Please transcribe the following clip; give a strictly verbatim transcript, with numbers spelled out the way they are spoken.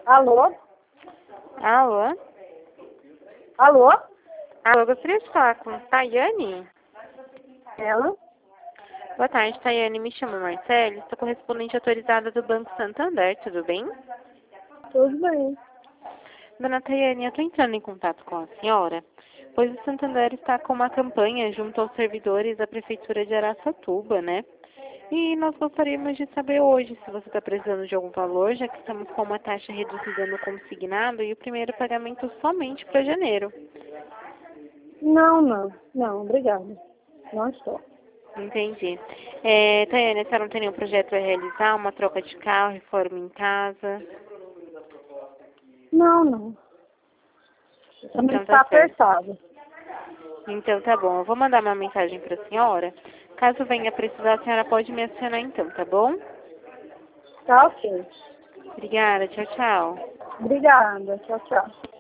Alô? Alô? Alô? Alô, eu gostaria de falar com Tayane? Ela? Boa tarde, Tayane. Me chamo Marcele, sou correspondente autorizada do Banco Santander, tudo bem? Tudo bem. Dona Tayane, eu estou entrando em contato com a senhora, pois o Santander está com uma campanha junto aos servidores da Prefeitura de Araçatuba, né? E nós gostaríamos de saber hoje se você está precisando de algum valor, já que estamos com uma taxa reduzida no consignado e o primeiro pagamento somente para janeiro. Não, não. Não, obrigada. Não estou. Entendi. É, Tayane, a senhora não tem nenhum projeto a realizar, uma troca de carro, reforma em casa? Não, não. Também Então está tá certo. apertado. Então tá bom, eu vou mandar uma mensagem para a senhora. Caso venha precisar, a senhora pode me acionar então, tá bom? Tá ok. Obrigada, tchau, tchau. Obrigada. Tchau, tchau.